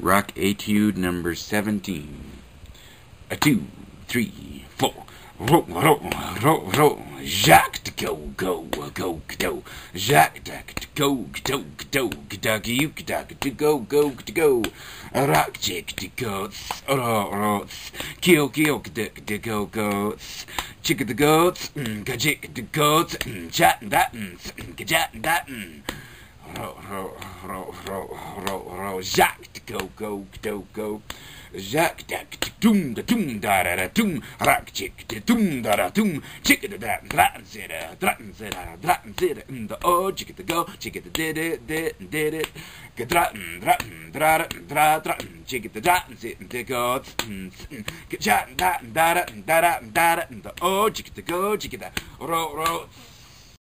Rock Etude number 17. A 2, 3, 4. Roll, roll, roll, roll. Jacques to go, go, go, go. Jacques to go, go, go, go, you to go, go, to go. Rock chick to go, kill, kill, to go, go. Chick the goats, chick the goats, chat that, chat that. Jacques to go, go, go, go. Jacques da doom da da da doom rock chick da doom da da doom chick da da dratten zit the oh chick the go chick the did it dratten chick the dratten zit the go chat da da da da da the oh chick the go chick the ro